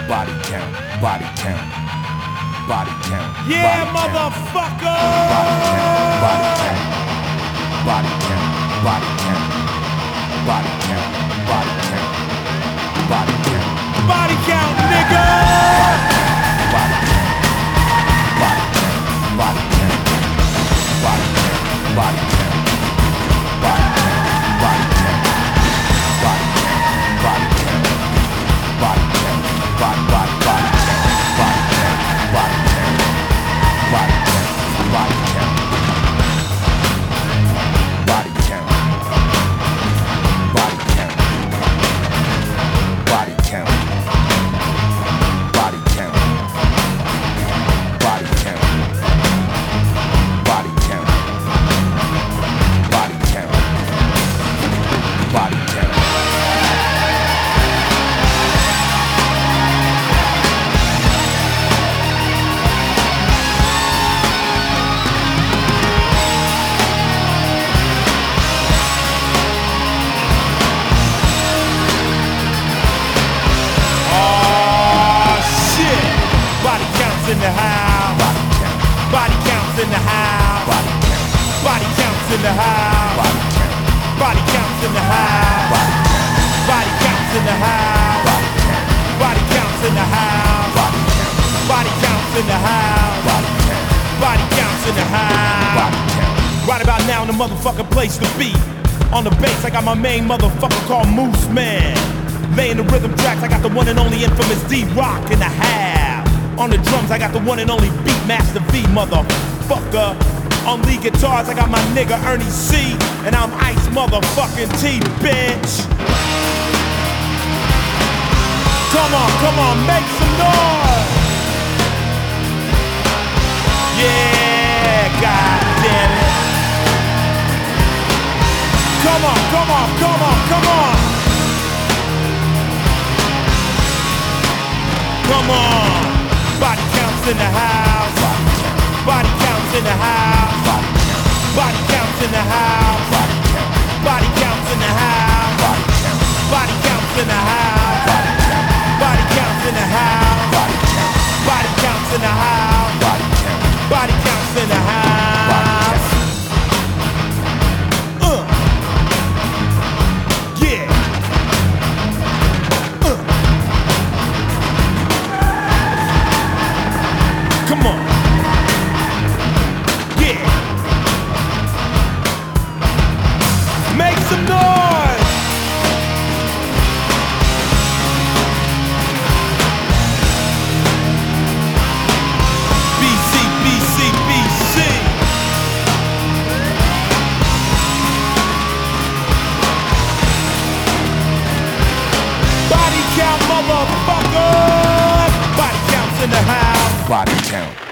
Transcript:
Body count, body count, body count. Yeah, body motherfucker! count, body count, body count, body count, body count, body count, body count, Body count, nigga! body count, body count, body count, body count, body count, body count, body count, body count, body count, body count, body body body count, body count, body count, body count, body count, body count, body count, body count, body count, body count, body count, body count. Body counts in the house. Body count, Body counts in the house. body count, Body counts in the house. body count, Body counts in the house. body count, Body counts in the house. body count, Body counts in the house. body count, Body counts in the house. body count, Body counts in the house. body count. Right about now, in the motherfucking place to be. On the bass, I got my main motherfucker called Moose Man. Laying the rhythm tracks, I got the one and only infamous D-Rock in the half. On the drums, I got the one and only Beatmaster V, motherfucker. On lead guitars, I got my nigga Ernie C. And I'm Ice motherfucking T, bitch. Come on, make some noise. Yeah, goddamn it. Come on. Come on. Body counts in the house. Body counts in the house. Body counts in the house. Body counts in the house. Body counts in the house. Body counts in the house. Body counts in the house. Body counts in the house. Yeah. Come on. Yeah. Make some noise. BC. Body count, motherfucker. Body counts in the house. Body count.